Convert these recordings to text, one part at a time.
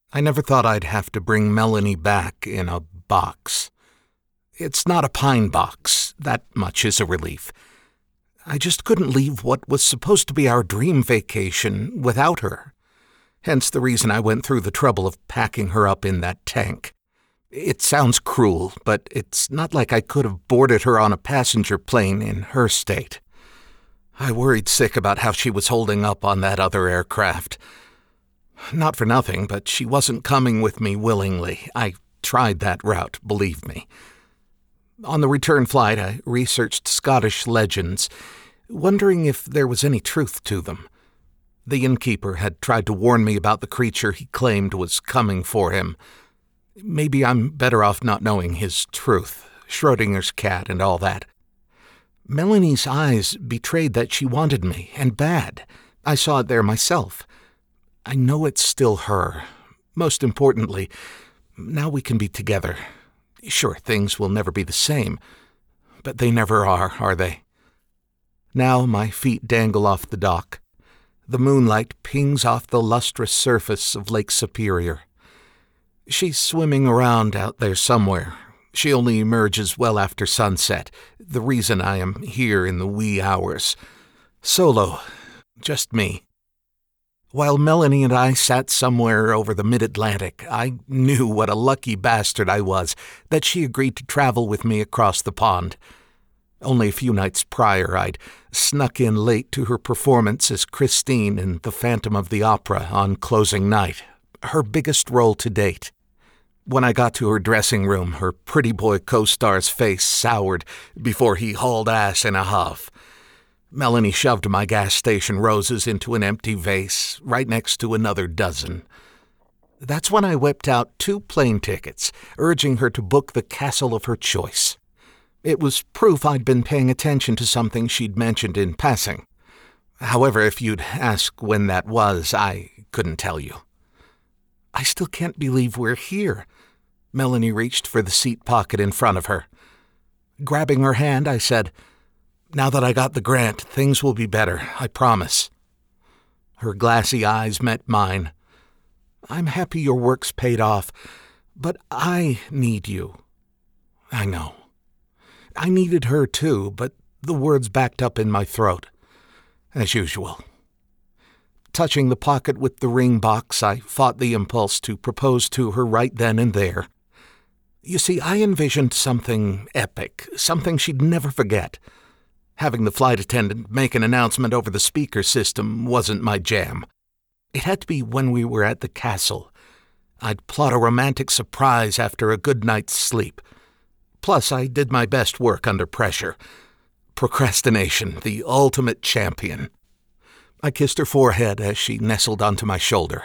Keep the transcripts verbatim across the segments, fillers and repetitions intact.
I never thought I'd have to bring Melanie back in a box. It's not a pine box, that much is a relief. I just couldn't leave what was supposed to be our dream vacation without her. Hence the reason I went through the trouble of packing her up in that tank. It sounds cruel, but it's not like I could have boarded her on a passenger plane in her state. I worried sick about how she was holding up on that other aircraft. Not for nothing, but she wasn't coming with me willingly. I tried that route, believe me. On the return flight, I researched Scottish legends, wondering if there was any truth to them. The innkeeper had tried to warn me about the creature he claimed was coming for him. Maybe I'm better off not knowing his truth, Schrodinger's cat and all that. Melanie's eyes betrayed that she wanted me, and bad. I saw it there myself. I know it's still her. Most importantly, now we can be together. Sure, things will never be the same, but they never are, are they? Now my feet dangle off the dock. The moonlight pings off the lustrous surface of Lake Superior. She's swimming around out there somewhere. She only emerges well after sunset, the reason I am here in the wee hours. Solo, just me. While Melanie and I sat somewhere over the mid-Atlantic, I knew what a lucky bastard I was that she agreed to travel with me across the pond. Only a few nights prior, I'd snuck in late to her performance as Christine in The Phantom of the Opera on closing night, her biggest role to date. When I got to her dressing room, her pretty boy co-star's face soured before he hauled ass in a huff. Melanie shoved my gas station roses into an empty vase right next to another dozen. That's when I whipped out two plane tickets, urging her to book the castle of her choice. It was proof I'd been paying attention to something she'd mentioned in passing. However, if you'd ask when that was, I couldn't tell you. I still can't believe we're here. Melanie reached for the seat pocket in front of her. Grabbing her hand, I said, "Now that I got the grant, things will be better, I promise." Her glassy eyes met mine. "I'm happy your work's paid off, but I need you." I know. I needed her too, but the words backed up in my throat. As usual. Touching the pocket with the ring box, I fought the impulse to propose to her right then and there. You see, I envisioned something epic, something she'd never forget. Having the flight attendant make an announcement over the speaker system wasn't my jam. It had to be when we were at the castle. I'd plot a romantic surprise after a good night's sleep. Plus, I did my best work under pressure. Procrastination, the ultimate champion. I kissed her forehead as she nestled onto my shoulder.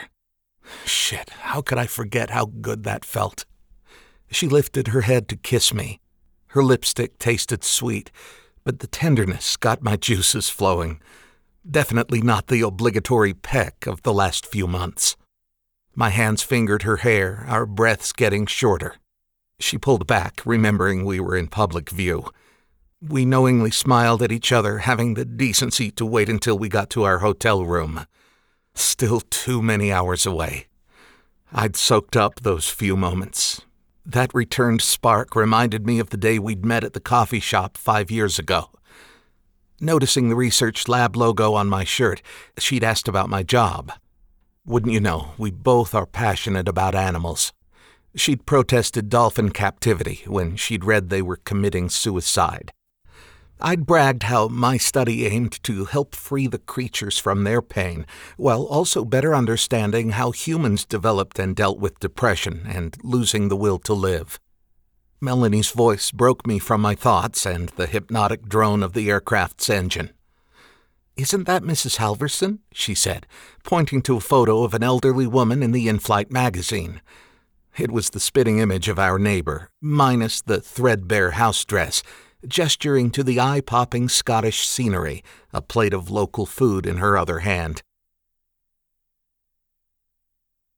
Shit, how could I forget how good that felt? She lifted her head to kiss me. Her lipstick tasted sweet, but the tenderness got my juices flowing. Definitely not the obligatory peck of the last few months. My hands fingered her hair, our breaths getting shorter. She pulled back, remembering we were in public view. We knowingly smiled at each other, having the decency to wait until we got to our hotel room. Still too many hours away. I'd soaked up those few moments. That returned spark reminded me of the day we'd met at the coffee shop five years ago. Noticing the research lab logo on my shirt, she'd asked about my job. Wouldn't you know, we both are passionate about animals. She'd protested dolphin captivity when she'd read they were committing suicide. I'd bragged how my study aimed to help free the creatures from their pain, while also better understanding how humans developed and dealt with depression and losing the will to live. Melanie's voice broke me from my thoughts and the hypnotic drone of the aircraft's engine. "Isn't that Missus Halverson?" she said, pointing to a photo of an elderly woman in the in-flight magazine. It was the spitting image of our neighbor, minus the threadbare house dress, gesturing to the eye-popping Scottish scenery, a plate of local food in her other hand.